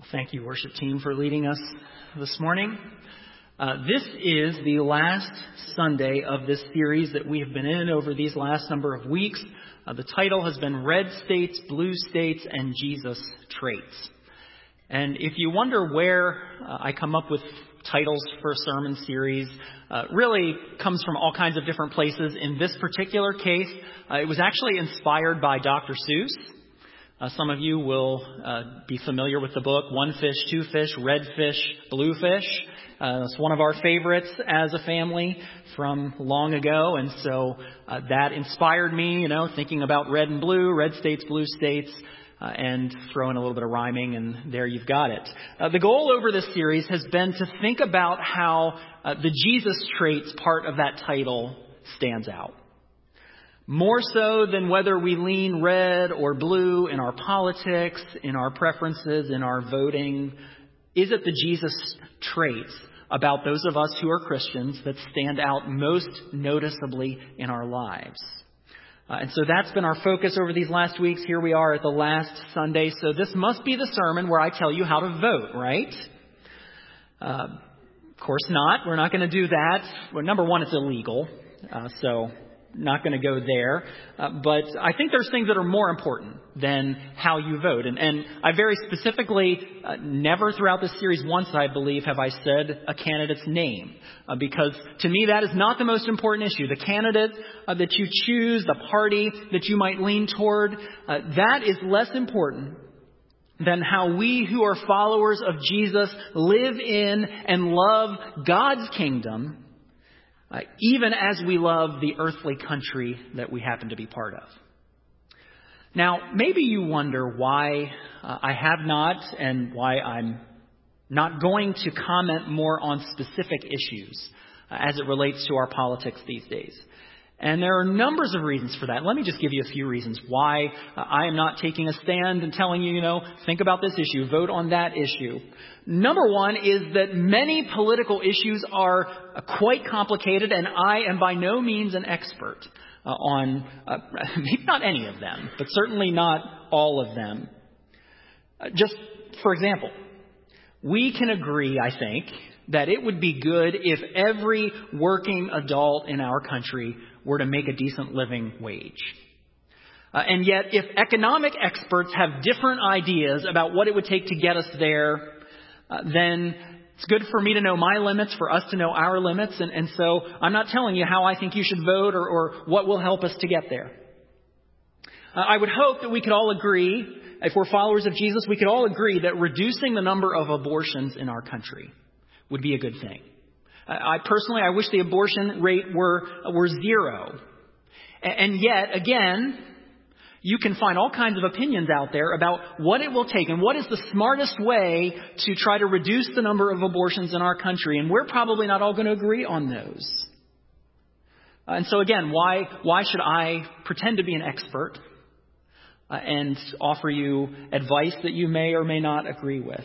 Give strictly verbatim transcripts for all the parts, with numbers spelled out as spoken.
Thank you, worship team, for leading us this morning. Uh, this is the last Sunday of this series that we have been in over these last number of weeks. Uh, the title has been Red States, Blue States, and Jesus Traits. And if you wonder where uh, I come up with titles for a sermon series, uh, really comes from all kinds of different places. In this particular case, uh, it was actually inspired by Doctor Seuss. Uh, some of you will uh, be familiar with the book, One Fish, Two Fish, Red Fish, Blue Fish. Uh, it's one of our favorites as a family from long ago. And so uh, that inspired me, you know, thinking about red and blue, red states, blue states, uh, and throw in a little bit of rhyming, and there you've got it. Uh, the goal over this series has been to think about how uh, the Jesus traits part of that title stands out. More so than whether we lean red or blue in our politics, in our preferences, in our voting, is it the Jesus traits about those of us who are Christians that stand out most noticeably in our lives? Uh, and so that's been our focus over these last weeks. Here we are at the last Sunday. So this must be the sermon where I tell you how to vote, right? Uh, of course not. We're not going to do that. Well, number one, it's illegal. Uh, so... Not going to go there, uh, but I think there's things that are more important than how you vote. And, and I very specifically, uh, never throughout this series once, I believe, have I said a candidate's name, uh, because to me that is not the most important issue. The candidate uh, that you choose, the party that you might lean toward, uh, that is less important than how we who are followers of Jesus live in and love God's kingdom, Uh, even as we love the earthly country that we happen to be part of. Now, maybe you wonder why uh, I have not and why I'm not going to comment more on specific issues uh, as it relates to our politics these days. And there are numbers of reasons for that. Let me just give you a few reasons why uh, I am not taking a stand and telling you, you know, think about this issue, vote on that issue. Number one is that many political issues are uh, quite complicated, and I am by no means an expert uh, on, uh, maybe not any of them, but certainly not all of them. Uh, just for example, we can agree, I think, that it would be good if every working adult in our country were to make a decent living wage. Uh, and yet, if economic experts have different ideas about what it would take to get us there, uh, then it's good for me to know my limits, for us to know our limits. And, and so I'm not telling you how I think you should vote or, or what will help us to get there. Uh, I would hope that we could all agree, if we're followers of Jesus, we could all agree that reducing the number of abortions in our country would be a good thing. I personally, I wish the abortion rate were were zero. And yet, again, you can find all kinds of opinions out there about what it will take and what is the smartest way to try to reduce the number of abortions in our country. And we're probably not all going to agree on those. And so again, why why should I pretend to be an expert uh, and offer you advice that you may or may not agree with?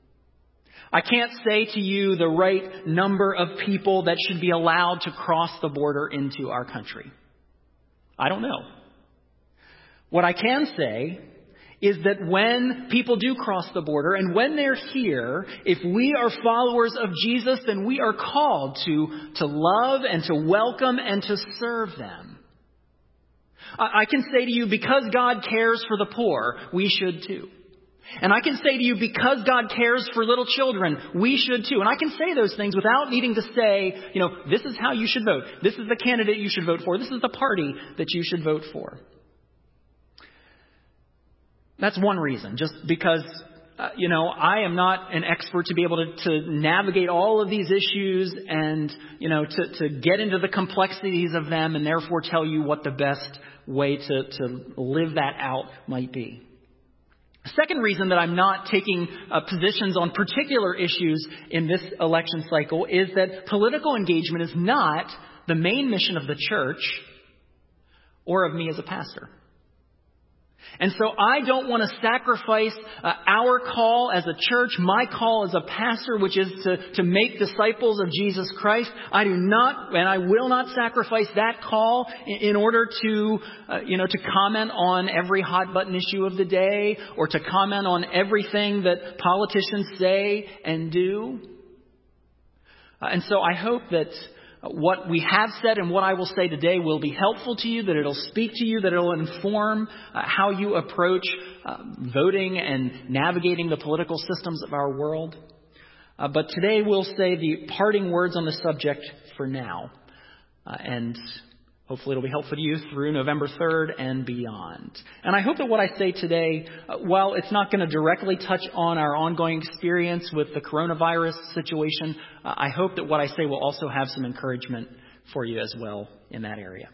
I can't say to you the right number of people that should be allowed to cross the border into our country. I don't know. What I can say is that when people do cross the border and when they're here, if we are followers of Jesus, then we are called to, to love and to welcome and to serve them. I, I can say to you, because God cares for the poor, we should too. And I can say to you, because God cares for little children, we should too. And I can say those things without needing to say, you know, this is how you should vote. This is the candidate you should vote for. This is the party that you should vote for. That's one reason, just because, uh, you know, I am not an expert to be able to, to navigate all of these issues and, you know, to, to get into the complexities of them and therefore tell you what the best way to, to live that out might be. Second reason that I'm not taking uh, positions on particular issues in this election cycle is that political engagement is not the main mission of the church or of me as a pastor. And so I don't want to sacrifice uh, our call as a church, my call as a pastor, which is to, to make disciples of Jesus Christ. I do not, and I will not sacrifice that call in, in order to, uh, you know, to comment on every hot button issue of the day or to comment on everything that politicians say and do. Uh, and so I hope that what we have said and what I will say today will be helpful to you, that it'll speak to you, that it'll inform uh, how you approach uh, voting and navigating the political systems of our world. Uh, but today we'll say the parting words on the subject for now. Uh, and hopefully it'll be helpful to you through November third and beyond. And I hope that what I say today, uh, while it's not going to directly touch on our ongoing experience with the coronavirus situation, uh, I hope that what I say will also have some encouragement for you as well in that area.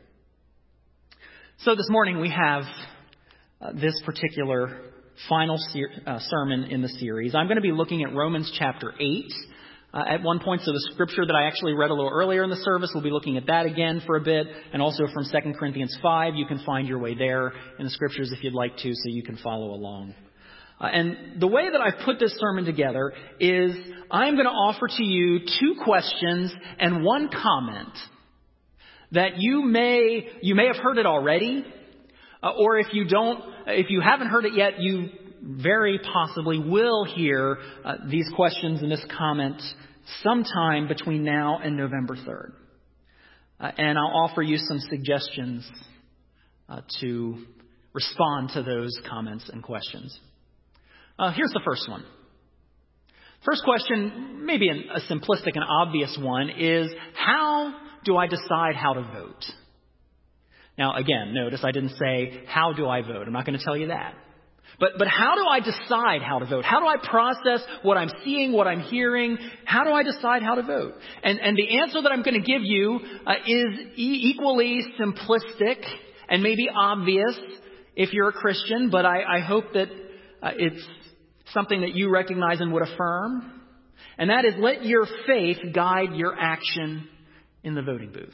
So this morning we have uh, this particular final ser- uh, sermon in the series. I'm going to be looking at Romans chapter eight. Uh, at one point, so the scripture that I actually read a little earlier in the service, we'll be looking at that again for a bit, and also from Second Corinthians five. You can find your way there in the scriptures if you'd like to, so you can follow along. Uh, and the way that I've put this sermon together is I'm going to offer to you two questions and one comment that you may you may have heard it already, uh, or if you don't, if you haven't heard it yet, you very possibly will hear uh, these questions and this comment sometime between now and November third. Uh, and I'll offer you some suggestions uh, to respond to those comments and questions. Uh, here's the first one. First question, maybe an, a simplistic and obvious one, is how do I decide how to vote? Now, again, notice I didn't say, how do I vote? I'm not going to tell you that. But but how do I decide how to vote? How do I process what I'm seeing, what I'm hearing? How do I decide how to vote? And and the answer that I'm going to give you uh, is e- equally simplistic and maybe obvious if you're a Christian, but I, I hope that uh, it's something that you recognize and would affirm. And that is, let your faith guide your action in the voting booth.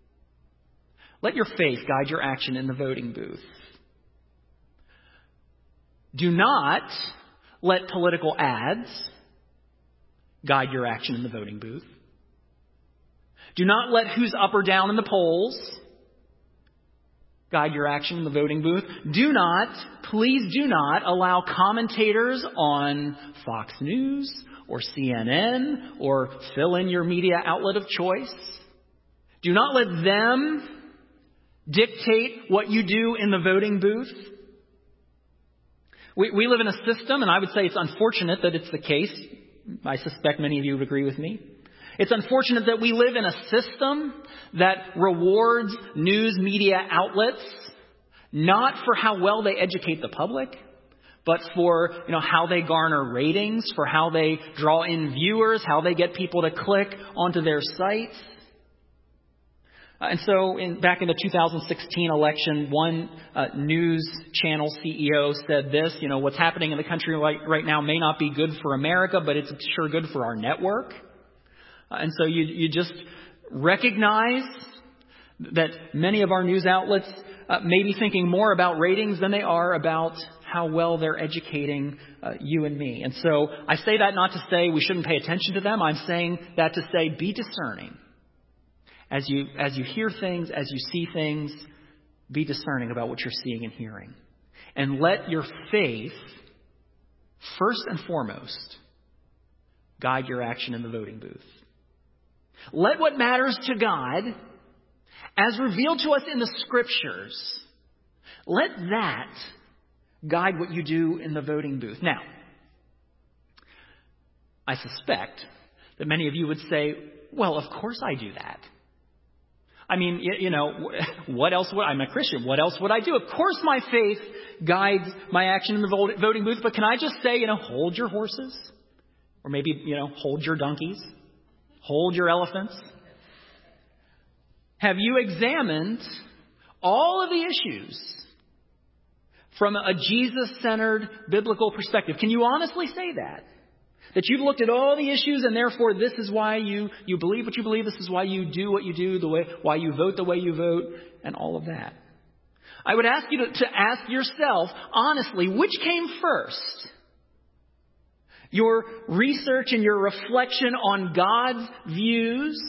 Let your faith guide your action in the voting booth. Do not let political ads guide your action in the voting booth. Do not let who's up or down in the polls guide your action in the voting booth. Do not, please do not allow commentators on Fox News or C N N or fill in your media outlet of choice. Do not let them dictate what you do in the voting booth. We, we live in a system, and I would say it's unfortunate that it's the case. I suspect many of you would agree with me. It's unfortunate that we live in a system that rewards news media outlets not for how well they educate the public, but for, you know, how they garner ratings, for how they draw in viewers, how they get people to click onto their sites. Uh, and so in, back in the two thousand sixteen election, one uh, news channel C E O said this, you know, what's happening in the country right, right now may not be good for America, but it's sure good for our network. Uh, and so you, you just recognize that many of our news outlets uh, may be thinking more about ratings than they are about how well they're educating uh, you and me. And so I say that not to say we shouldn't pay attention to them. I'm saying that to say be discerning. As you as you hear things, as you see things, be discerning about what you're seeing and hearing. And let your faith, first and foremost, guide your action in the voting booth. Let what matters to God, as revealed to us in the Scriptures, let that guide what you do in the voting booth. Now, I suspect that many of you would say, well, of course I do that. I mean, you know, what else would, I'm a Christian, what else would I do? Of course my faith guides my action in the voting booth, but can I just say, you know, hold your horses? Or maybe, you know, hold your donkeys? Hold your elephants? Have you examined all of the issues from a Jesus-centered biblical perspective? Can you honestly say that? That you've looked at all the issues and therefore this is why you, you believe what you believe. This is why you do what you do, the way, why you vote the way you vote, and all of that. I would ask you to, to ask yourself, honestly, which came first? Your research and your reflection on God's views,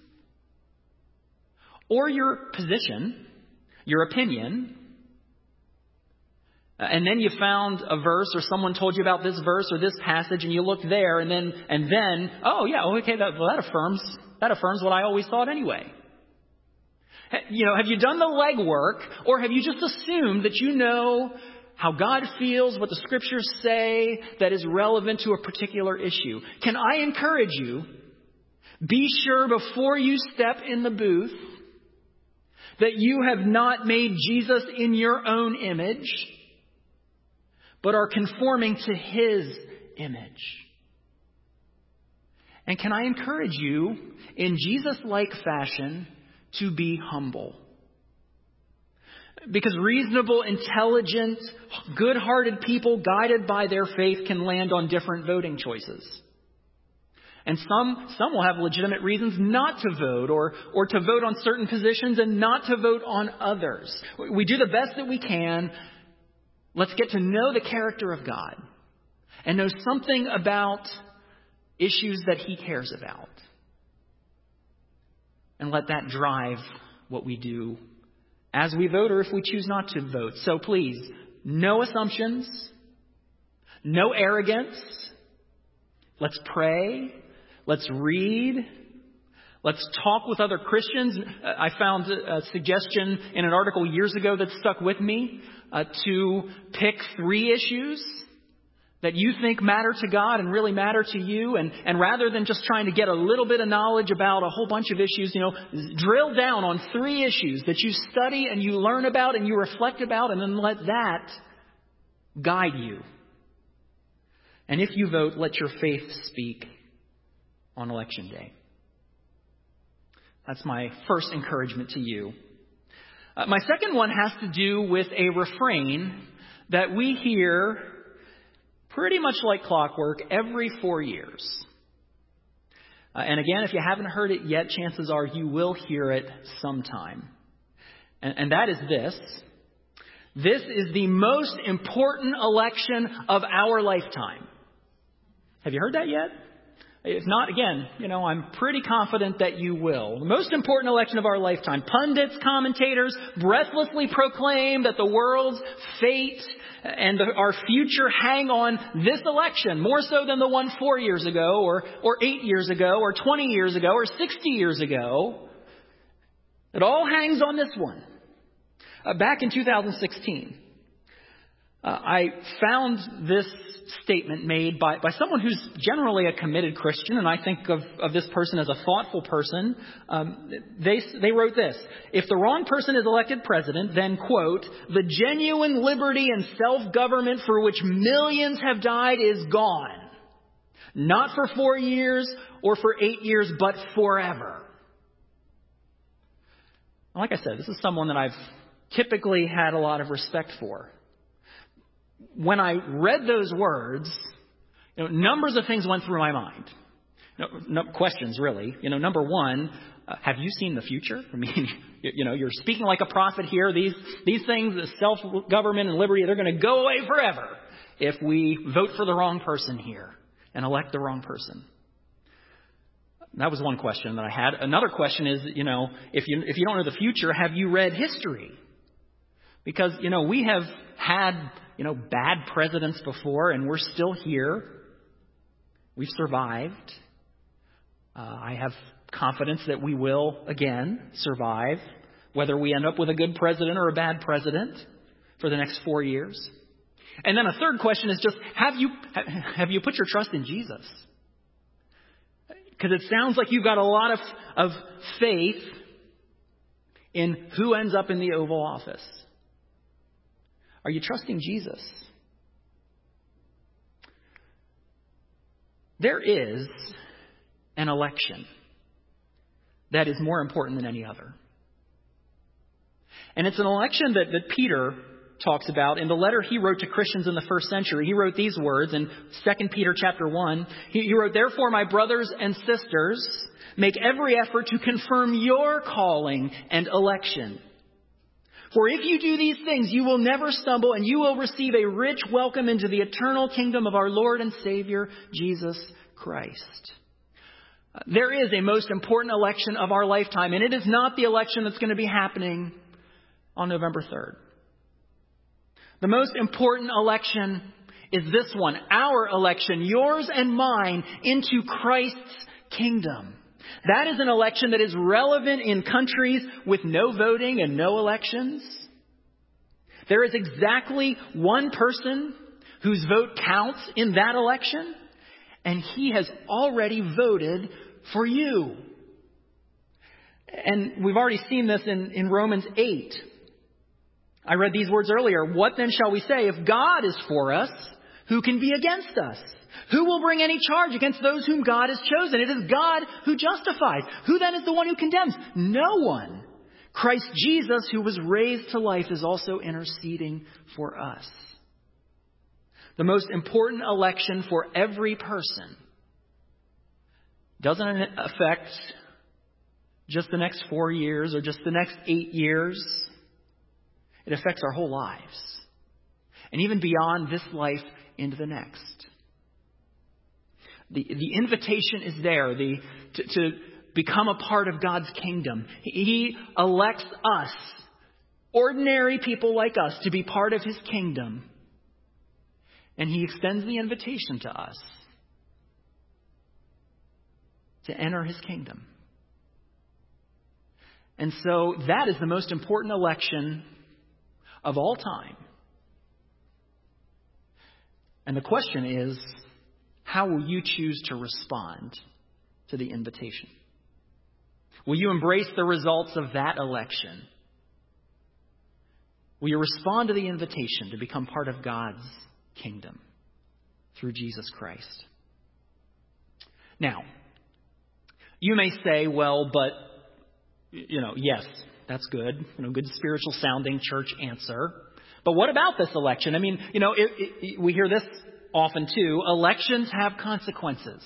or your position, your opinion, and then you found a verse or someone told you about this verse or this passage and you looked there and then, and then, oh yeah, okay, that, well, that affirms, that affirms what I always thought anyway. You know, have you done the legwork, or have you just assumed that you know how God feels, what the scriptures say that is relevant to a particular issue? Can I encourage you, be sure before you step in the booth that you have not made Jesus in your own image, but are conforming to His image. And can I encourage you, in Jesus-like fashion, to be humble? Because reasonable, intelligent, good-hearted people guided by their faith can land on different voting choices. And some, some will have legitimate reasons not to vote, or, or to vote on certain positions and not to vote on others. We do the best that we can. Let's get to know the character of God and know something about issues that He cares about. And let that drive what we do as we vote, or if we choose not to vote. So please, no assumptions, no arrogance. Let's pray. Let's read. Let's talk with other Christians. I found a suggestion in an article years ago that stuck with me uh, to pick three issues that you think matter to God and really matter to you. And, and rather than just trying to get a little bit of knowledge about a whole bunch of issues, you know, drill down on three issues that you study and you learn about and you reflect about, and then let that guide you. And if you vote, let your faith speak on Election Day. That's my first encouragement to you. Uh, my second one has to do with a refrain that we hear pretty much like clockwork every four years. Uh, and again, if you haven't heard it yet, chances are you will hear it sometime. And, and that is this. This is the most important election of our lifetime. Have you heard that yet? If not, again, you know, I'm pretty confident that you will. The most important election of our lifetime. Pundits, commentators breathlessly proclaim that the world's fate and the, our future hang on this election, more so than the one four years ago, or, or eight years ago, or twenty years ago, or sixty years ago. It all hangs on this one. Uh, back in two thousand sixteen, uh, I found this statement made by, by someone who's generally a committed Christian, and I think of, of this person as a thoughtful person. Um, they, they wrote this: if the wrong person is elected president, then, quote, the genuine liberty and self-government for which millions have died is gone. Not for four years or for eight years, but forever. Like I said, this is someone that I've typically had a lot of respect for. When I read those words, you know, numbers of things went through my mind. No, no questions, really. You know, number one, uh, have you seen the future? I mean, you, you know, you're speaking like a prophet here. These these things, the self-government and liberty, they're going to go away forever if we vote for the wrong person here and elect the wrong person. That was one question that I had. Another question is, you know, if you if you don't know the future, have you read history? Because, you know, we have had, you know, bad presidents before, and we're still here. We've survived. Uh, I have confidence that we will, again, survive, whether we end up with a good president or a bad president for the next four years. And then a third question is just, have you have you put your trust in Jesus? Because it sounds like you've got a lot of, of faith in who ends up in the Oval Office. Are you trusting Jesus? There is an election that is more important than any other. And it's an election that, that Peter talks about in the letter he wrote to Christians in the first century. He wrote these words in Second Peter chapter one. He, he wrote, "Therefore, my brothers and sisters, make every effort to confirm your calling and election. For if you do these things, you will never stumble, and you will receive a rich welcome into the eternal kingdom of our Lord and Savior, Jesus Christ. There is a most important election of our lifetime, and it is not the election that's going to be happening on November third. The most important election is this one, our election, yours and mine, into Christ's kingdom. That is an election that is relevant in countries with no voting and no elections. There is exactly one person whose vote counts in that election, and he has already voted for you. And we've already seen this in, in Romans eight. I read these words earlier. What then shall we say? If God is for us, who can be against us? Who will bring any charge against those whom God has chosen? It is God who justifies. Who then is the one who condemns? No one. Christ Jesus, who was raised to life, is also interceding for us. The most important election for every person doesn't affect just the next four years or just the next eight years. It affects our whole lives. And even beyond this life into the next. The, the invitation is there the, to, to become a part of God's kingdom. He elects us, ordinary people like us, to be part of His kingdom. And He extends the invitation to us to enter His kingdom. And so that is the most important election of all time. And the question is, how will you choose to respond to the invitation? Will you embrace the results of that election? Will you respond to the invitation to become part of God's kingdom through Jesus Christ? Now, you may say, well, but, you know, yes, that's good. You know, good spiritual sounding church answer. But what about this election? I mean, you know, it, it, we hear this often too. Elections have consequences.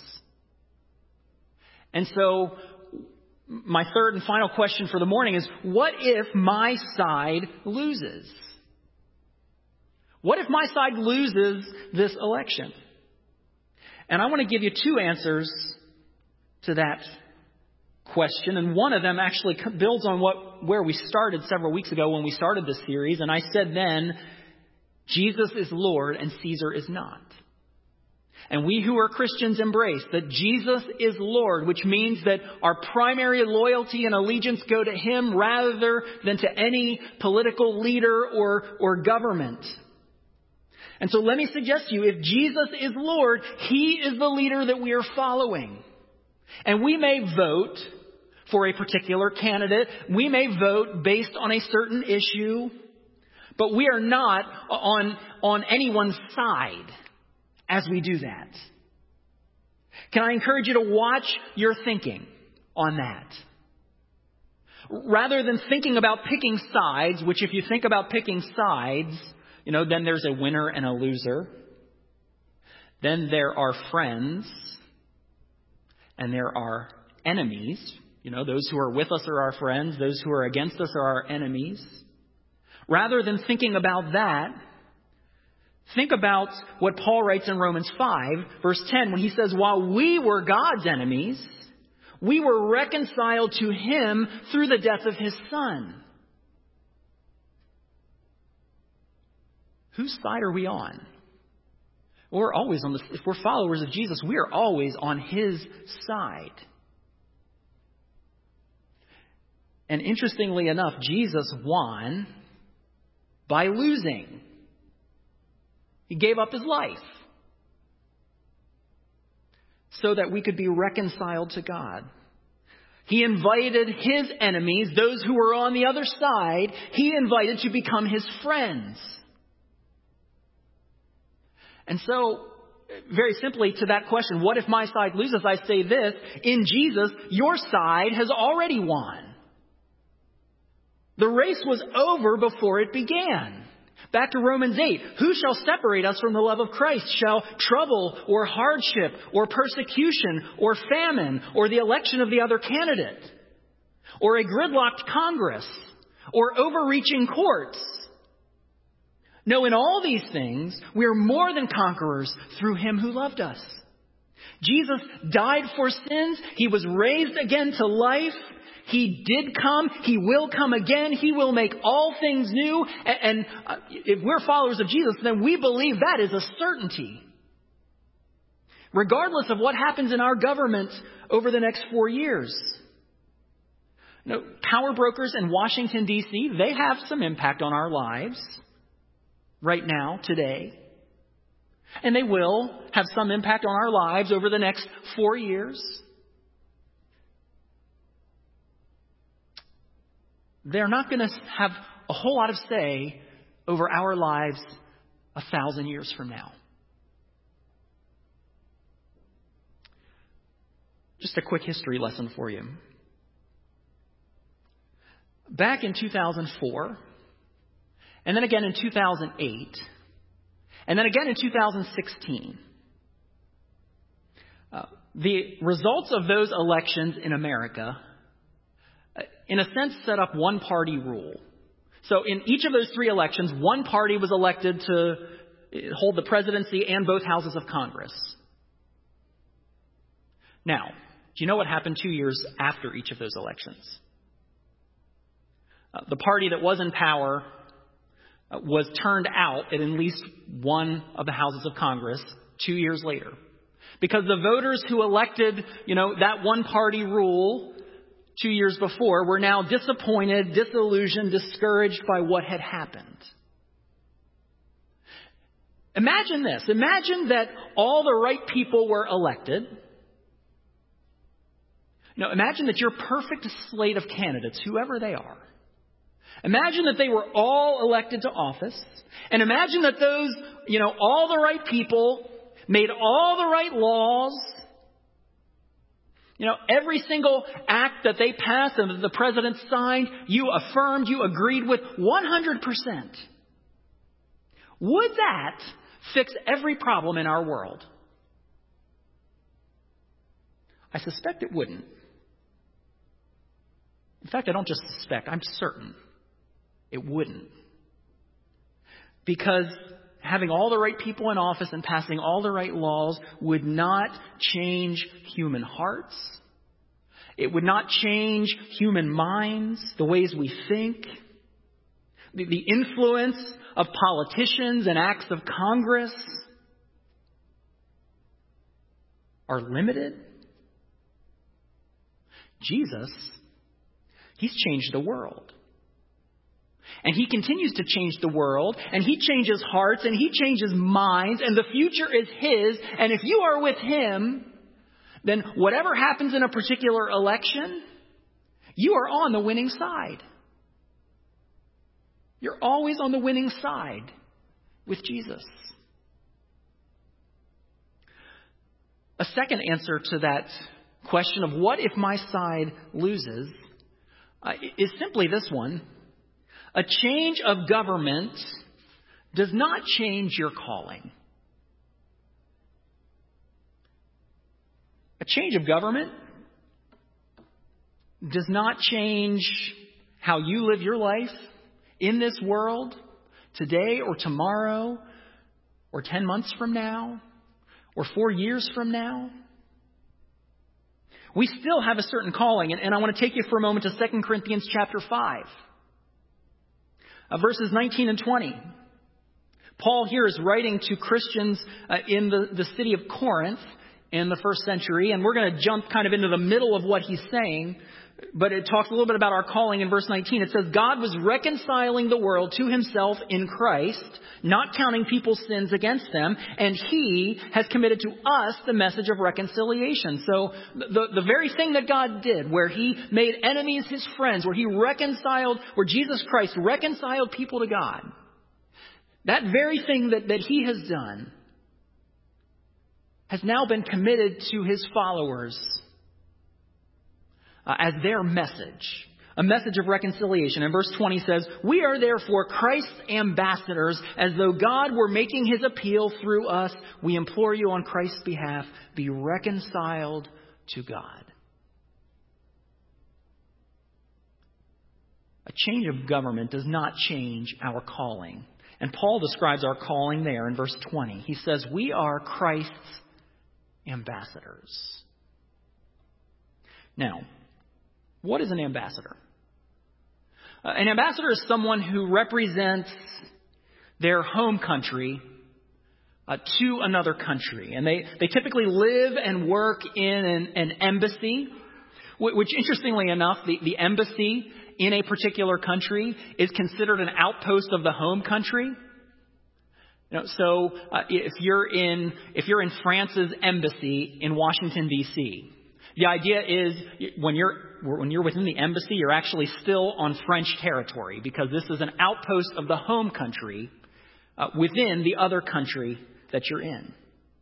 And so my third and final question for the morning is, what if my side loses? What if my side loses this election? And I want to give you two answers to that question. And one of them actually builds on what where we started several weeks ago when we started this series. And I said then, Jesus is Lord and Caesar is not. And we who are Christians embrace that Jesus is Lord, which means that our primary loyalty and allegiance go to Him rather than to any political leader or, or government. And so let me suggest to you, if Jesus is Lord, He is the leader that we are following. And we may vote for a particular candidate. We may vote based on a certain issue. But we are not on, on anyone's side as we do that. Can I encourage you to watch your thinking on that? Rather than thinking about picking sides, which if you think about picking sides, you know, then there's a winner and a loser. Then there are friends. And there are enemies. You know, those who are with us are our friends. Those who are against us are our enemies. Rather than thinking about that, think about what Paul writes in Romans five, verse ten, when he says, while we were God's enemies, we were reconciled to Him through the death of His Son. Whose side are we on? We're always on the, if we're followers of Jesus, we are always on His side. And interestingly enough, Jesus won by losing. He gave up His life so that we could be reconciled to God. He invited His enemies, those who were on the other side, He invited to become His friends. And so, very simply to that question, what if my side loses? I say this, in Jesus, your side has already won. The race was over before it began. Back to Romans eight. Who shall separate us from the love of Christ? Shall trouble or hardship or persecution or famine or the election of the other candidate or a gridlocked Congress or overreaching courts. No, in all these things, we are more than conquerors through him who loved us. Jesus died for sins. He was raised again to life. He did come. He will come again. He will make all things new. And if we're followers of Jesus, then we believe that is a certainty. Regardless of what happens in our government over the next four years. You know, power brokers in Washington, D C, they have some impact on our lives right now, today. And they will have some impact on our lives over the next four years. They're not going to have a whole lot of say over our lives a thousand years from now. Just a quick history lesson for you. Back in two thousand four, and then again in two thousand eight, and then again in two thousand sixteen, uh, the results of those elections in America, uh, in a sense, set up one-party rule. So in each of those three elections, one party was elected to hold the presidency and both houses of Congress. Now, do you know what happened two years after each of those elections? Uh, the party that was in power uh, was turned out at at least one of the houses of Congress two years later. Because the voters who elected, you know, that one party rule two years before were now disappointed, disillusioned, discouraged by what had happened. Imagine this. Imagine that all the right people were elected. Now, imagine that your perfect slate of candidates, whoever they are, imagine that they were all elected to office. And imagine that those, you know, all the right people made all the right laws. You know, every single act that they passed and that the president signed, you affirmed, you agreed with one hundred percent. Would that fix every problem in our world? I suspect it wouldn't. In fact, I don't just suspect, I'm certain it wouldn't. Because having all the right people in office and passing all the right laws would not change human hearts. It would not change human minds, the ways we think. The, the influence of politicians and acts of Congress are limited. Jesus, he's changed the world. And he continues to change the world, and he changes hearts, and he changes minds, and the future is his. And if you are with him, then whatever happens in a particular election, you are on the winning side. You're always on the winning side with Jesus. A second answer to that question of what if my side loses uh, is simply this one. A change of government does not change your calling. A change of government does not change how you live your life in this world today or tomorrow or ten months from now or four years from now. We still have a certain calling, and, and I want to take you for a moment to Second Corinthians chapter five. Uh, verses nineteen and twenty. Paul here is writing to Christians uh, in the, the city of Corinth in the first century. And we're going to jump kind of into the middle of what he's saying. But it talks a little bit about our calling in verse nineteen. It says, God was reconciling the world to himself in Christ, not counting people's sins against them. And he has committed to us the message of reconciliation. So the, the very thing that God did, where he made enemies his friends, where he reconciled, where Jesus Christ reconciled people to God, that very thing that, that he has done has now been committed to his followers Uh, as their message, a message of reconciliation. And verse twenty says, we are therefore Christ's ambassadors, as though God were making his appeal through us. We implore you on Christ's behalf, be reconciled to God. A change of government does not change our calling. And Paul describes our calling there in verse twenty. He says, we are Christ's ambassadors. Now, what is an ambassador? Uh, an ambassador is someone who represents their home country uh, to another country. And they, they typically live and work in an, an embassy, which, interestingly enough, the, the embassy in a particular country is considered an outpost of the home country. You know, so uh, if you're in if you're in France's embassy in Washington, D C, the idea is when you're when you're within the embassy, you're actually still on French territory because this is an outpost of the home country uh, within the other country that you're in.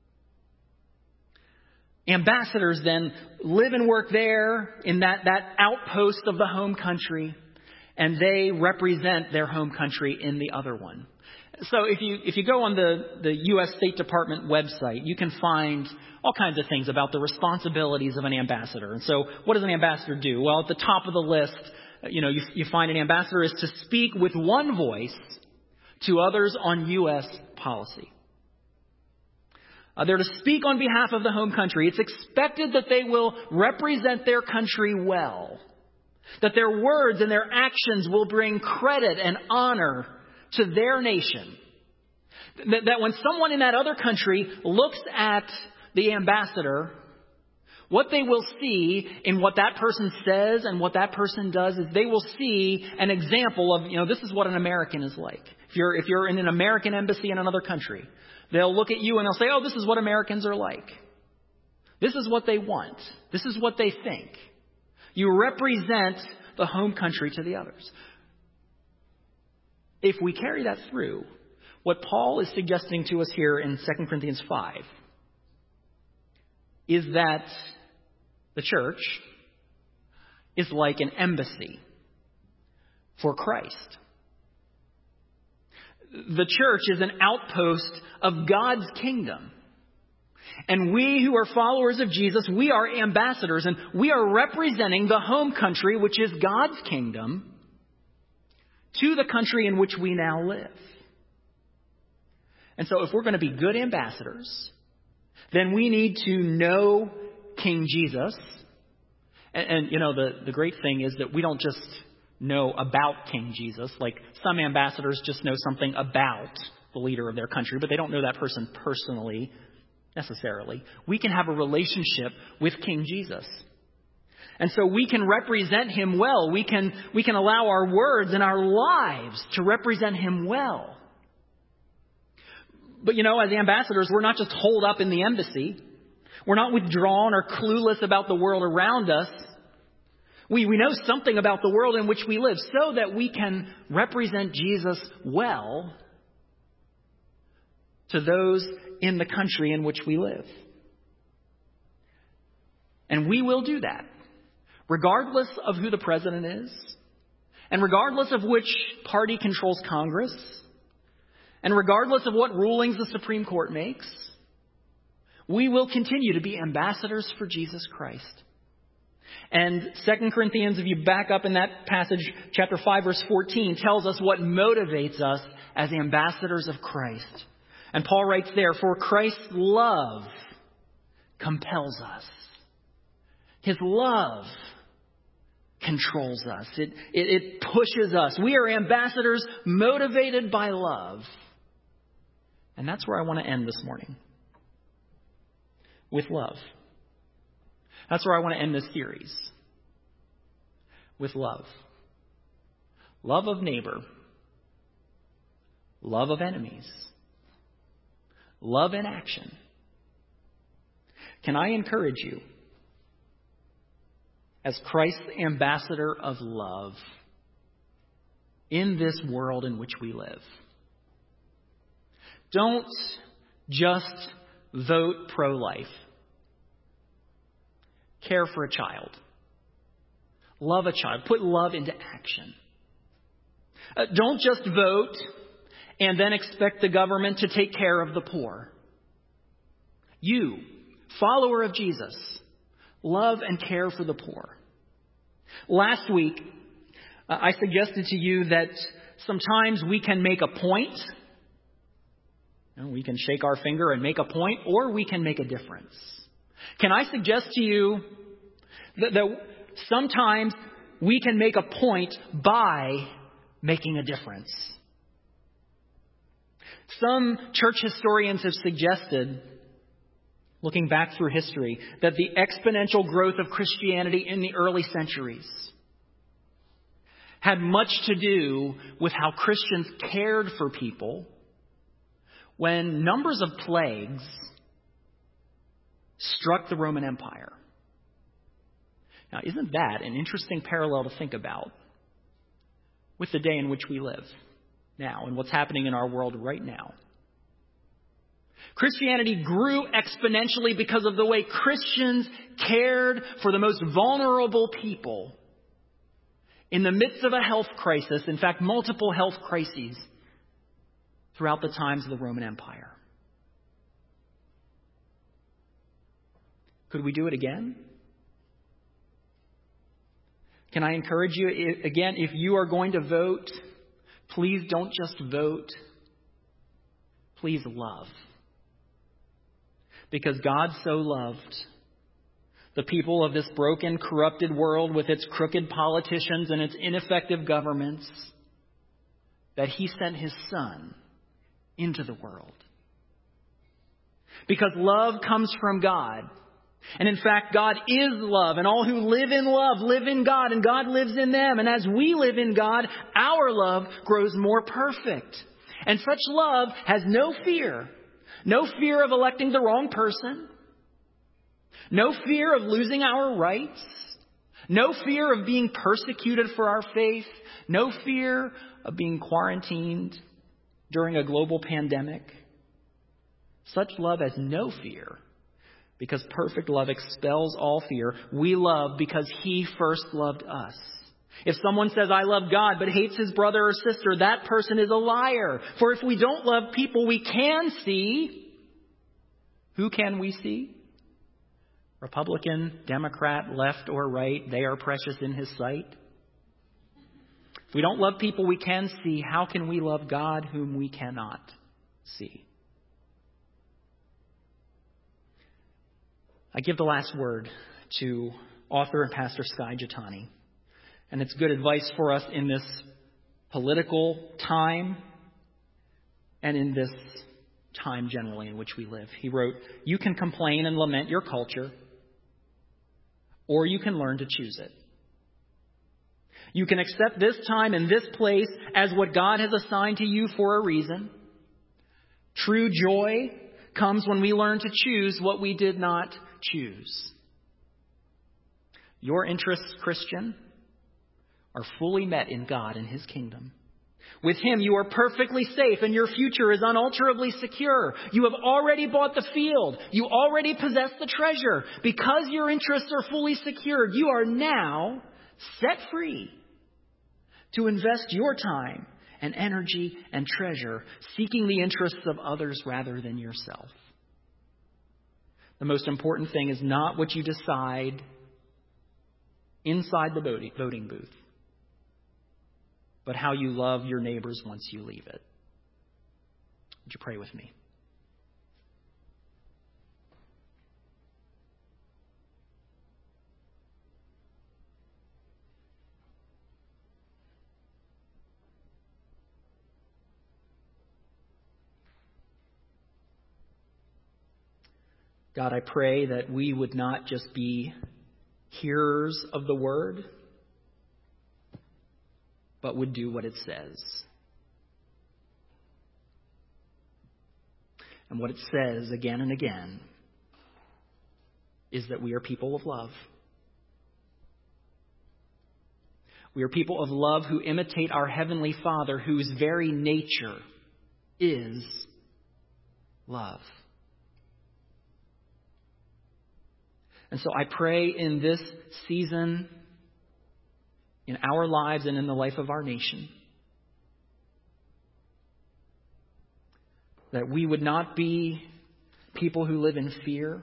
Ambassadors then live and work there in that, that outpost of the home country, and they represent their home country in the other one. So if you if you go on the, the U S State Department website, you can find all kinds of things about the responsibilities of an ambassador. And so what does an ambassador do? Well, at the top of the list, you know, you, you find an ambassador is to speak with one voice to others on U S policy. Uh, they're to speak on behalf of the home country. It's expected that they will represent their country well, that their words and their actions will bring credit and honor to their nation. That, that when someone in that other country looks at the ambassador, what they will see in what that person says and what that person does is they will see an example of, you know, this is what an American is like. If you're, if you're in an American embassy in another country, they'll look at you and they'll say, oh, this is what Americans are like. This is what they want. This is what they think. You represent the home country to the others. If we carry that through, what Paul is suggesting to us here in Second Corinthians five is that the church is like an embassy for Christ. The church is an outpost of God's kingdom. And we who are followers of Jesus, we are ambassadors, and we are representing the home country, which is God's kingdom, to the country in which we now live. And so if we're going to be good ambassadors, then we need to know King Jesus. And, and you know, the, the great thing is that we don't just know about King Jesus. Like some ambassadors just know something about the leader of their country, but they don't know that person personally necessarily. We can have a relationship with King Jesus. And so we can represent him well. We can, we can allow our words and our lives to represent him well. But, you know, as ambassadors, we're not just holed up in the embassy. We're not withdrawn or clueless about the world around us. We, we know something about the world in which we live so that we can represent Jesus well to those in the country in which we live. And we will do that, regardless of who the president is, and regardless of which party controls Congress, and regardless of what rulings the Supreme Court makes. We will continue to be ambassadors for Jesus Christ. And Second Corinthians, if you back up in that passage, chapter five, verse fourteen, tells us what motivates us as ambassadors of Christ. And Paul writes there, for Christ's love compels us. His love controls us. It, it, it pushes us. We are ambassadors motivated by love. And that's where I want to end this morning. With love. That's where I want to end this series. With love. Love of neighbor. Love of enemies. Love in action. Can I encourage you, as Christ's ambassador of love, in this world in which we live? Don't just vote pro-life. Care for a child. Love a child. Put love into action. Uh, don't just vote and then expect the government to take care of the poor. You, follower of Jesus, love and care for the poor. Last week, Uh, I suggested to you that sometimes we can make a point. You know, we can shake our finger and make a point, or we can make a difference. Can I suggest to you that, that sometimes we can make a point by making a difference? Some church historians have suggested, looking back through history, that the exponential growth of Christianity in the early centuries had much to do with how Christians cared for people when numbers of plagues struck the Roman Empire. Now, isn't that an interesting parallel to think about with the day in which we live now and what's happening in our world right now? Christianity grew exponentially because of the way Christians cared for the most vulnerable people in the midst of a health crisis, in fact, multiple health crises throughout the times of the Roman Empire. Could we do it again? Can I encourage you, again, if you are going to vote, please don't just vote. Please love. Because God so loved the people of this broken, corrupted world with its crooked politicians and its ineffective governments that He sent His Son into the world. Because love comes from God. And in fact, God is love, and all who live in love live in God, and God lives in them. And as we live in God, our love grows more perfect. And such love has no fear. No fear of electing the wrong person. No fear of losing our rights. No fear of being persecuted for our faith. No fear of being quarantined during a global pandemic. Such love has no fear, because perfect love expels all fear. We love because He first loved us. If someone says, I love God, but hates his brother or sister, that person is a liar. For if we don't love people we can see, who can we see? Republican, Democrat, left or right, they are precious in His sight. If we don't love people we can see, how can we love God whom we cannot see? I give the last word to author and pastor Skye Jethani. And it's good advice for us in this political time and in this time generally in which we live. He wrote, "You can complain and lament your culture, or you can learn to choose it. You can accept this time and this place as what God has assigned to you for a reason. True joy comes when we learn to choose what we did not choose. Your interests, Christian, are fully met in God and His kingdom. With Him, you are perfectly safe and your future is unalterably secure. You have already bought the field. You already possess the treasure. Because your interests are fully secured, you are now set free to invest your time and energy and treasure seeking the interests of others rather than yourself. The most important thing is not what you decide inside the voting booth, but how you love your neighbors once you leave it." Would you pray with me? God, I pray that we would not just be hearers of the word, but would do what it says. And what it says again and again is that we are people of love. We are people of love who imitate our Heavenly Father, whose very nature is love. And so I pray in this season, in our lives and in the life of our nation, that we would not be people who live in fear,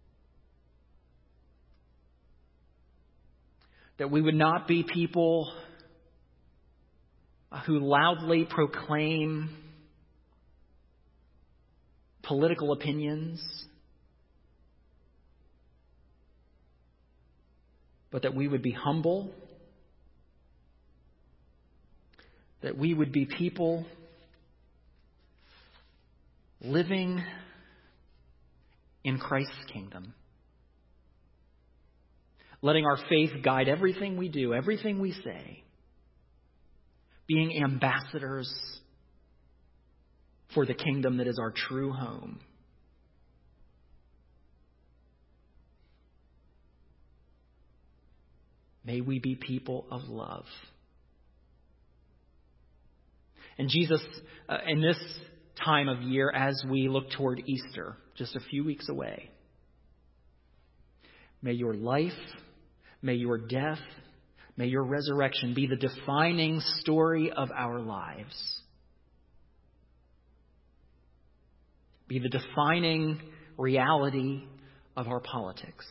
that we would not be people who loudly proclaim political opinions, but that we would be humble, that we would be people living in Christ's kingdom, letting our faith guide everything we do, everything we say, being ambassadors for the kingdom that is our true home. May we be people of love. And Jesus, uh, in this time of year, as we look toward Easter, just a few weeks away, may your life, may your death, may your resurrection be the defining story of our lives. Be the defining reality of our politics.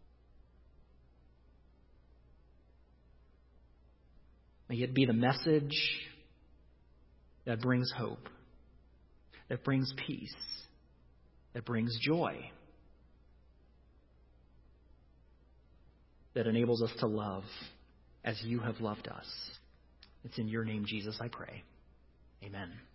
May it be the message that brings hope, that brings peace, that brings joy, that enables us to love as you have loved us. It's in your name, Jesus, I pray. Amen.